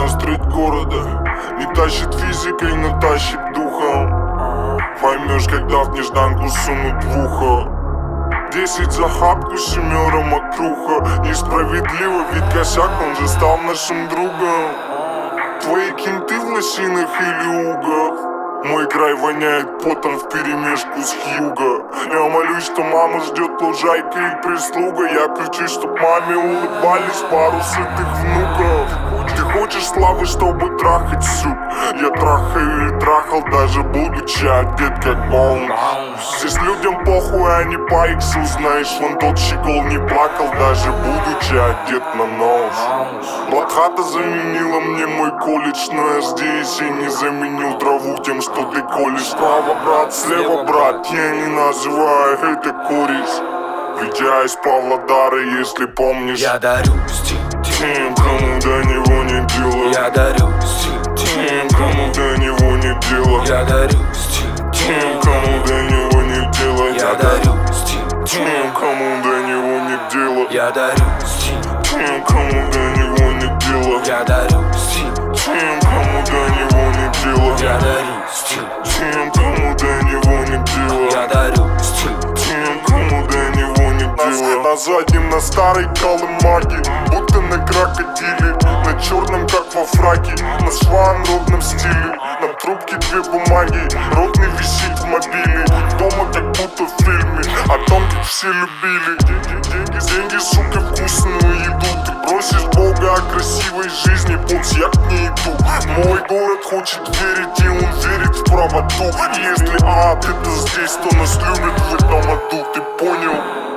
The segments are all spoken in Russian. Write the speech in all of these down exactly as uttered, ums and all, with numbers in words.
Сейчас треть города не тащит физикой, но тащит духом. Поймешь, когда в нежданку сунут в ухо. Десять за хапку, семеро мокруха. Несправедливо, ведь косяк, он же стал нашим другом. Твои кенты в лосинах или угах. Мой край воняет потом вперемешку с хьюго. Я молюсь, что мама ждет лужайка и прислуга. Я кричу, чтоб маме улыбались пару сытых внуков. Ты хочешь славы, чтобы трахать, сук? Я трахаю и трахал, даже будучи одет как бомж. Здесь людям похуй, а не по иксу. Знаешь, вон тот щегол не плакал, даже будучи одет на нож. Блатхата заменила мне мой колледж, но я здесь и не заменил траву тем, что ты колешь. Справа, брат, слева, брат, я не называю это кореш. Ведь я из Павлодара, если помнишь. Я дарю стиль тем, кому до него не дело. Я дарю стиль тем, кому до него не дело. Я дарю стиль тем, кому до него не дело. Я дарю стиль тем, кому до него не дело. Я дарю стиль тем, кому до него не дело. Я дарю стиль тем, кому до него не дело. Я дарю стиль тем, кому до него не дело. Я дарю стиль тем, кому до него не дело. На заднем, на старой колымаге, будто на крокодиле, на черном, как во фраке, на шванровном стиле. На трубке две бумаги, ротный висит в мобиле. Дома как будто в фильме о том, как все любили. Деньги, деньги, сука, вкусную еду. Ты просишь Бога о красивой жизни, пусть я к ней иду. Мой город хочет верить, и он верит в правоту. Если ад это здесь, то нас любят в этом аду. Ты понял?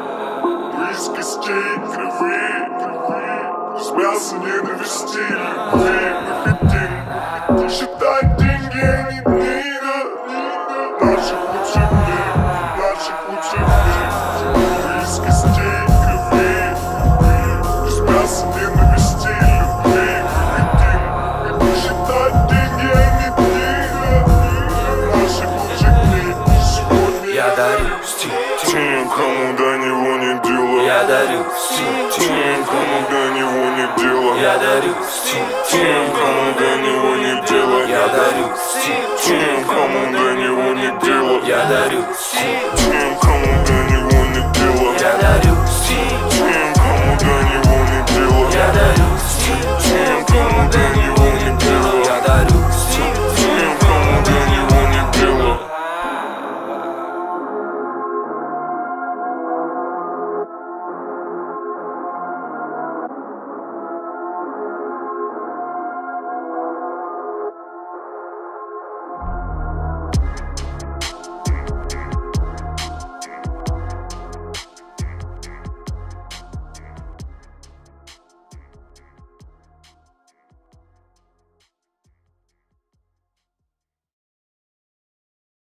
Мы из костей кривые, с мяса ненависти любви. Мы хотим считать деньги, а не дни. Наших лучших дней, наших лучших дней. Мы из костей кривые, с мяса ненависти любви. Мы хотим считать деньги, а не дни. Наших лучших дней сегодня. Я дарю стиль тем, кому до него не дело. Я дарю стиль тем, кому до него не дело. Я дарю стиль тем, кому до него не